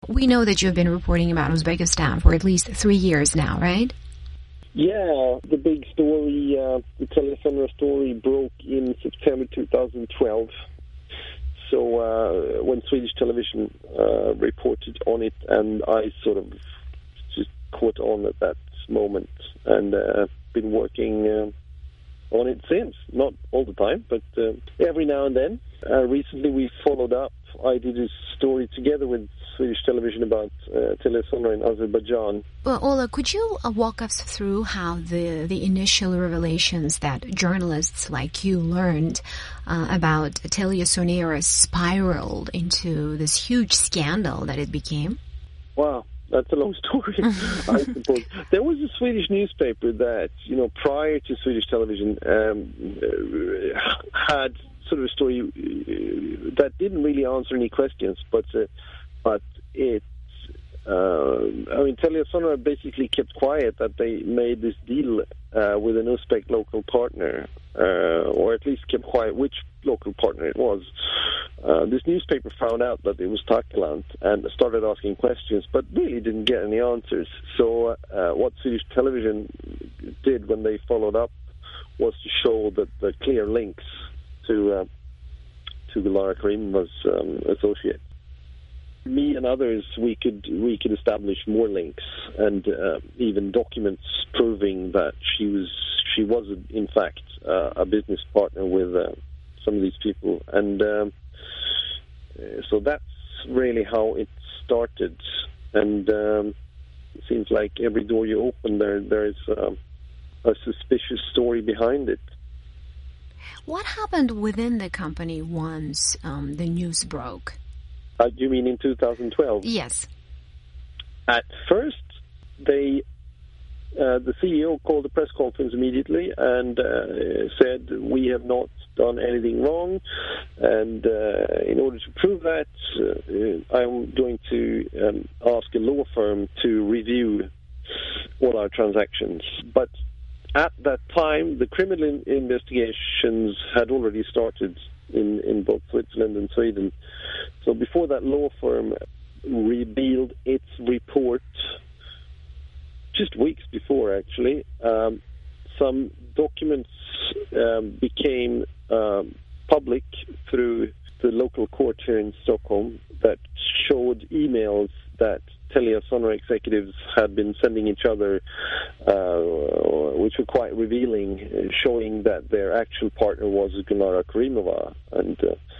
We know that you've been reporting about Uzbekistan for at least 3 years now, right? Yeah, the big story, the TeliaSonera story broke in September 2012. So when Swedish television reported on it, and I sort of just caught on at that moment and been working on it since. Not all the time, but every now and then. Recently we followed up. I did a story together with Swedish television about TeliaSonera in Azerbaijan. Well, Ola, could you walk us through how the initial revelations that journalists like you learned about TeliaSonera spiraled into this huge scandal that it became? Wow, that's a long story, I suppose. There was a Swedish newspaper that, prior to Swedish television, had sort of a story that didn't really answer any questions, but it, TeliaSonera basically kept quiet that they made this deal with an Uzbek local partner, or at least kept quiet which local partner it was. This newspaper found out that it was Takilant and started asking questions, but really didn't get any answers. So what Swedish television did when they followed up was to show that the clear links to Gulnara Karimova's associate. Me and others, we could establish more links and even documents proving that she was in fact a business partner with some of these people, and so that's really how it started. And it seems like every door you open, there is a suspicious story behind it. What happened within the company once the news broke? You mean in 2012? Yes. At first, the CEO called a press conference immediately and said, we have not done anything wrong, and in order to prove that, I'm going to ask a law firm to review all our transactions. But at that time, the criminal investigations had already started in both Switzerland and Sweden. So before that law firm revealed its report, just weeks before actually, some documents became public through the local court here in Stockholm that showed emails that TeliaSonera executives had been sending each other, which were quite revealing, showing that their actual partner was Gulnara Karimova. And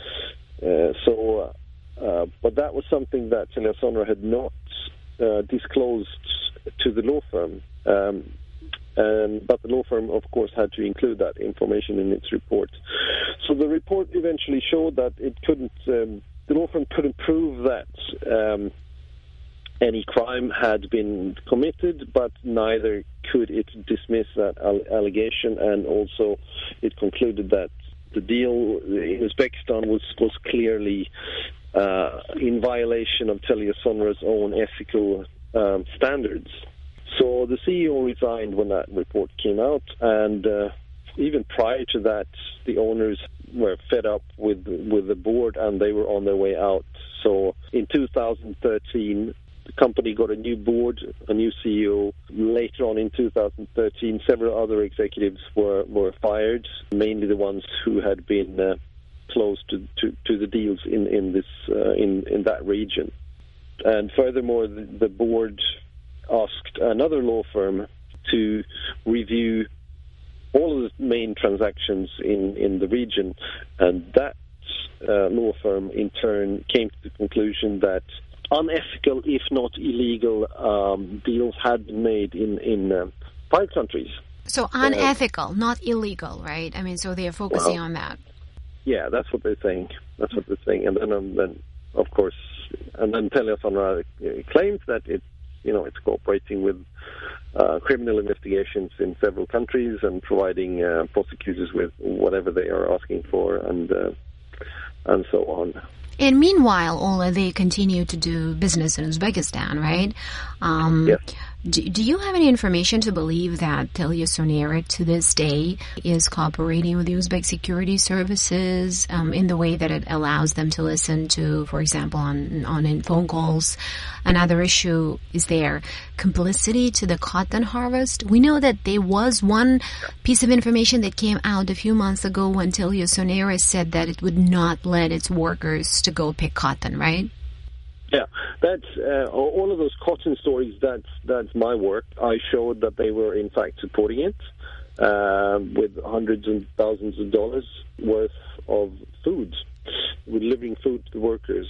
but that was something that TeliaSonera had not disclosed to the law firm. But the law firm, of course, had to include that information in its report. So the report eventually showed that it couldn't. The law firm couldn't prove that any crime had been committed, but neither could it dismiss that allegation, and also it concluded that the deal in Uzbekistan was clearly in violation of TeliaSonera's own ethical standards. So the CEO resigned when that report came out, and even prior to that, the owners were fed up with the board, and they were on their way out. So in 2013, the company got a new board, a new CEO. Later on in 2013, several other executives were fired, mainly the ones who had been close to the deals in that region. And furthermore, the board asked another law firm to review all of the main transactions in the region, and that law firm in turn came to the conclusion that unethical, if not illegal, deals had been made in 5 countries. So unethical, not illegal, right? I mean, so they are focusing on that. Yeah, that's what they're saying. And then of course, and then TeliaSonera claims that it's cooperating with criminal investigations in several countries and providing prosecutors with whatever they are asking for, and so on. And meanwhile, Ola, they continue to do business in Uzbekistan, right? Yes. Do you have any information to believe that TeliaSonera to this day is cooperating with Uzbek security services in the way that it allows them to listen to, for example, on phone calls? Another issue is their complicity to the cotton harvest. We know that there was one piece of information that came out a few months ago when TeliaSonera said that it would not let its workers to go pick cotton, right? Yeah, that's all of those cotton stories. That's my work. I showed that they were in fact supporting it with hundreds and thousands of dollars worth of food, with living food to workers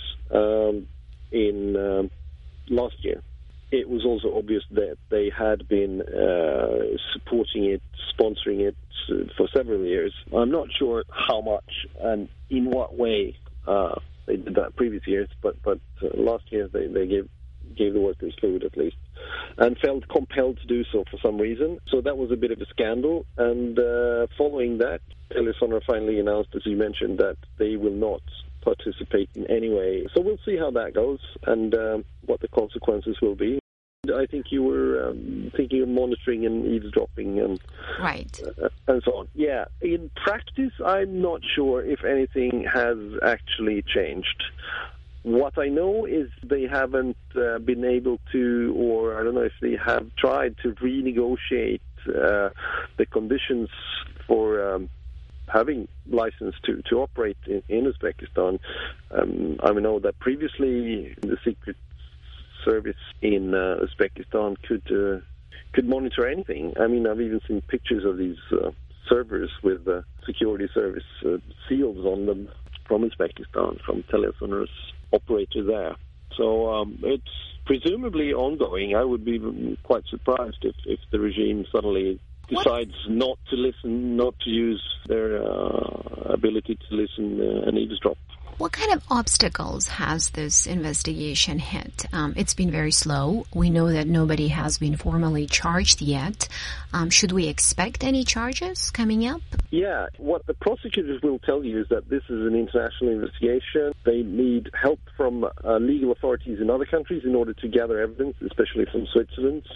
in last year. It was also obvious that they had been supporting it, sponsoring it for several years. I'm not sure how much and in what way. They did that previous years, but last year they gave the workers food at least, and felt compelled to do so for some reason. So that was a bit of a scandal. And following that, TeliaSonera finally announced, as you mentioned, that they will not participate in any way. So we'll see how that goes and what the consequences will be. I think you were thinking of monitoring and eavesdropping and right, and so on. Yeah, in practice, I'm not sure if anything has actually changed. What I know is they haven't been able to, or I don't know if they have tried to renegotiate the conditions for having license to operate in Uzbekistan. I know that previously the secret service in Uzbekistan could monitor anything. I mean, I've even seen pictures of these servers with security service seals on them from Uzbekistan, from TeliaSonera's operator there. So it's presumably ongoing. I would be quite surprised if the regime suddenly decides not to listen, not to use their ability to listen and eavesdrop. What kind of obstacles has this investigation hit? It's been very slow. We know that nobody has been formally charged yet. Should we expect any charges coming up? Yeah, what the prosecutors will tell you is that this is an international investigation. They need help from legal authorities in other countries in order to gather evidence, especially from Switzerland,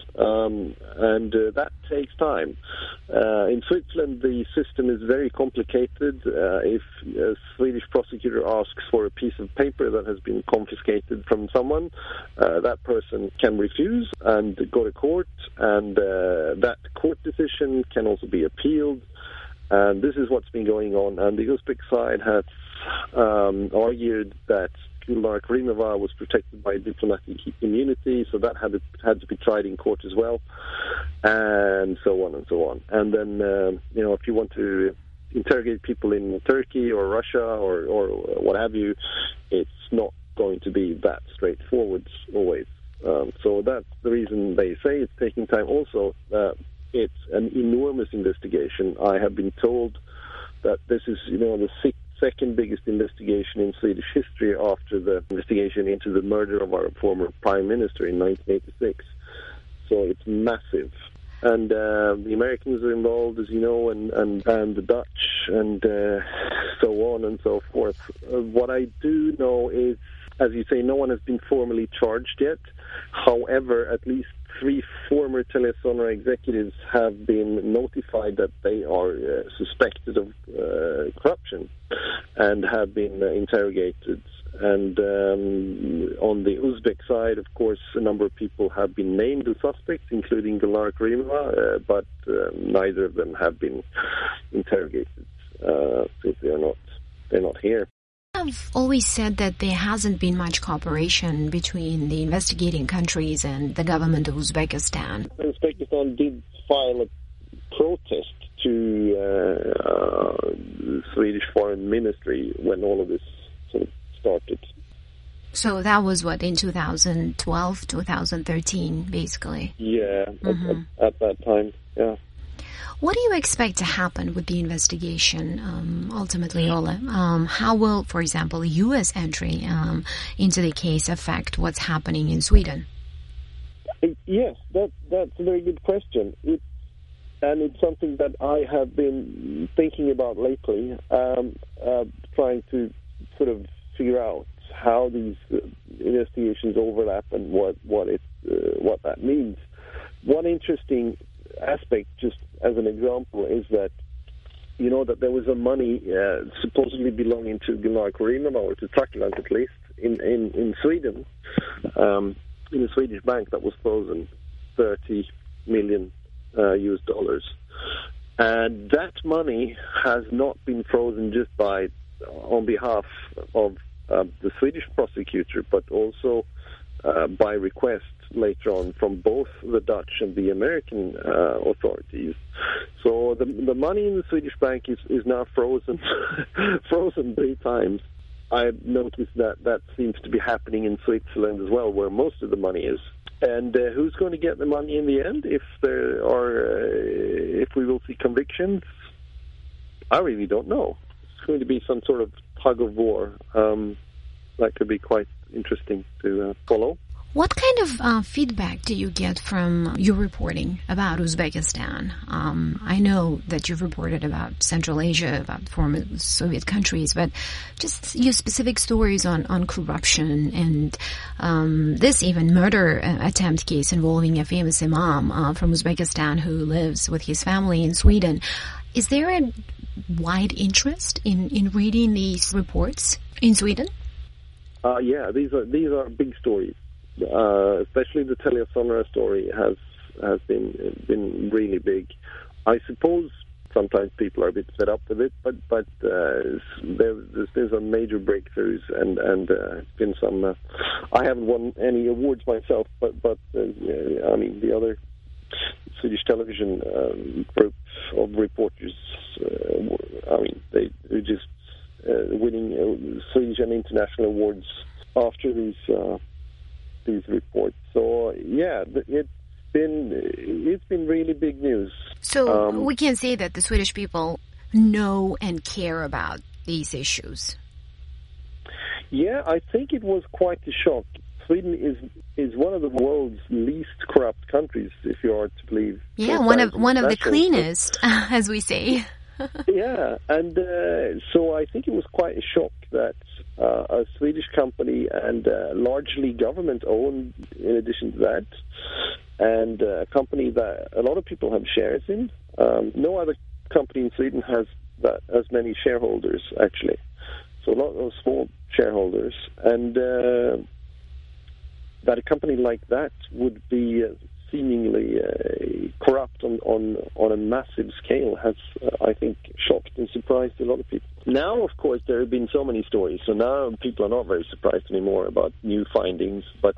and that takes time. In Switzerland, the system is very complicated. If a Swedish prosecutor asks for a piece of paper that has been confiscated from someone, that person can refuse and go to court, and that court decision can also be appealed. And this is what's been going on. And the Uzbek side has argued that Gulnara Karimova was protected by diplomatic immunity, so that had to be tried in court as well, and so on and so on. And then, if you want to interrogate people in Turkey or Russia or what have you, it's not going to be that straightforward always. So that's the reason they say it's taking time. Also, it's an enormous investigation. I have been told that this is, the second biggest investigation in Swedish history after the investigation into the murder of our former prime minister in 1986. So it's massive. And the Americans are involved, as you know, and the Dutch, and so on and so forth. What I do know is, as you say, no one has been formally charged yet. However, at least 3 former TeliaSonera executives have been notified that they are suspected of corruption and have been interrogated. And on the Uzbek side, of course, a number of people have been named as suspects, including Gulnara Karimova, but neither of them have been interrogated since they're not here. I've always said that there hasn't been much cooperation between the investigating countries and the government of Uzbekistan. Uzbekistan did file a protest to the Swedish Foreign Ministry when all of this sort of started. So that was what, in 2012, 2013, basically? Yeah, at that time, yeah. What do you expect to happen with the investigation, ultimately, Ola? How will, for example, U.S. entry into the case affect what's happening in Sweden? Yes, that's a very good question. And it's something that I have been thinking about lately, trying to sort of figure out how these investigations overlap and what that means. One interesting aspect, just as an example, is that that there was a money supposedly belonging to Gunnar Corrima, or to Truckland at least, in Sweden, in a Swedish bank that was frozen, $30 million US dollars. And that money has not been frozen just on behalf of the Swedish prosecutor, but also by request later on from both the Dutch and the American authorities. So the money in the Swedish bank is now frozen, frozen 3 times. I've noticed that seems to be happening in Switzerland as well, where most of the money is. And who's going to get the money in the end? If we will see convictions, I really don't know. It's going to be some sort of tug of war. That could be quite interesting to follow. What kind of feedback do you get from your reporting about Uzbekistan? I know that you've reported about Central Asia, about former Soviet countries, but just your specific stories on corruption and this even murder attempt case involving a famous imam from Uzbekistan who lives with his family in Sweden. Is there a wide interest in reading these reports in Sweden? Yeah, these are big stories. Especially the TeliaSonera story has been really big. I suppose sometimes people are a bit fed up with it, but there's been some major breakthroughs and it's been some. I haven't won any awards myself, but I mean the other Swedish television group of reporters. I mean they're just winning Swedish and international awards after these reports. So yeah, it's been really big news. So we can say that the Swedish people know and care about these issues. Yeah, I think it was quite a shock. Sweden is one of the world's least corrupt countries, if you are to believe. Yeah, one of the cleanest, as we say. Yeah, and so I think it was quite a shock that a Swedish company and largely government-owned, in addition to that, and a company that a lot of people have shares in. No other company in Sweden has as many shareholders, actually. So a lot of small shareholders, and that a company like that would be seemingly corrupt on a massive scale has, I think, shocked and surprised a lot of people. Now, of course, there have been so many stories, so now people are not very surprised anymore about new findings, but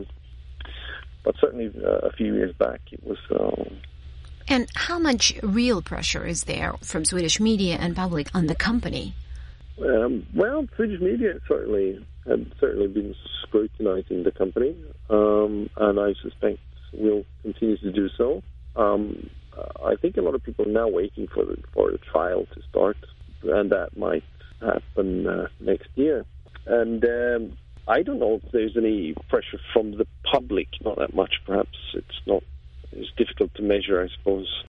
certainly a few years back it was... And how much real pressure is there from Swedish media and public on the company? Well, Swedish media have certainly been scrutinizing the company, and I suspect will continue to do so. I think a lot of people are now waiting for the trial to start, and that might happen next year. And I don't know if there's any pressure from the public. Not that much, perhaps. It's difficult to measure, I suppose.